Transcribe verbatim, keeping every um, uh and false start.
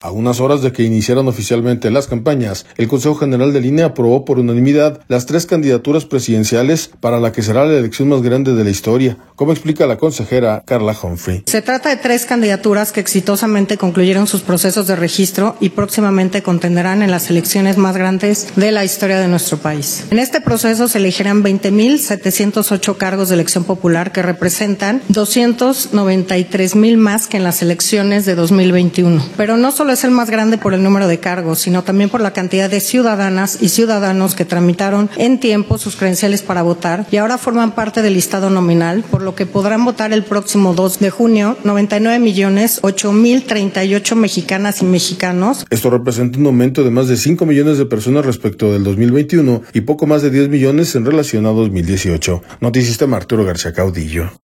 A unas horas de que iniciaran oficialmente las campañas, el Consejo General del I N E aprobó por unanimidad las tres candidaturas presidenciales para la que será la elección más grande de la historia, como explica la consejera Carla Humphrey. Se trata de tres candidaturas que exitosamente concluyeron sus procesos de registro y próximamente contenderán en las elecciones más grandes de la historia de nuestro país. En este proceso se elegirán veinte mil setecientos ocho cargos de elección popular que representan doscientos noventa y tres mil más que en las elecciones de dos mil veintiuno. Pero no solo es el más grande por el número de cargos, sino también por la cantidad de ciudadanas y ciudadanos que tramitaron en tiempo sus credenciales para votar y ahora forman parte del listado nominal, por lo que podrán votar el próximo dos de junio noventa y nueve millones ocho mil treinta y ocho mexicanas y mexicanos. Esto representa un aumento de más de cinco millones de personas respecto del dos mil veintiuno y poco más de diez millones en relación a dos mil dieciocho. Noticista Arturo García Caudillo.